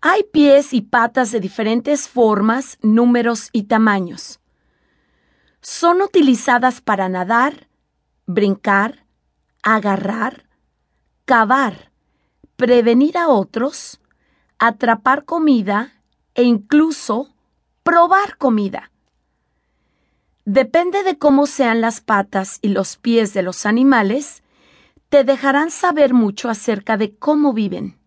Hay pies y patas de diferentes formas, números y tamaños. Son utilizadas para nadar, brincar, agarrar, cavar, prevenir a otros, atrapar comida e incluso probar comida. Depende de cómo sean las patas y los pies de los animales, te dejarán saber mucho acerca de cómo viven.